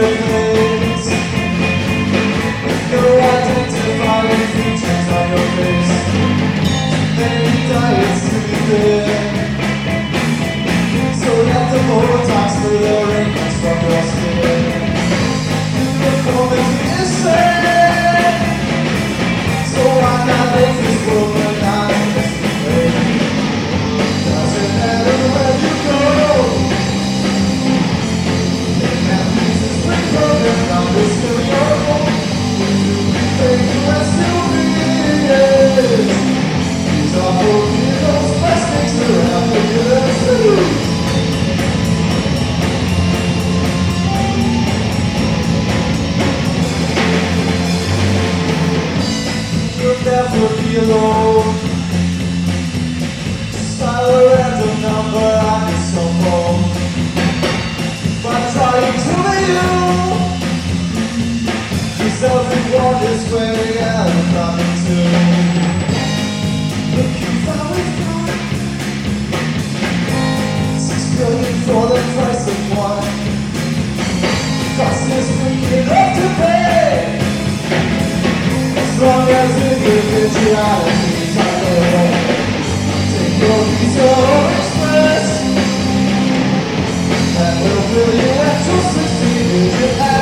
face. No identifying features on your face. Many diets to be there. So let the Botox through the wrinkles from your skin. The moment is sad. So why not make this world a nice place? Doesn't matter where you go. They have pieces pre-programmed on this video. You be fake, you and still be it. These are both those plastics around the universe. You'll never be alone. Dial a random number on your cell phone. By trying to be you, cause everyone is waiting and coming to. Looking for it gone. 6 billion for the price of one. Cost is freaking enough to pay. As long as individuality is on the way. Take your Visa or Express. That will fill you at 260 digit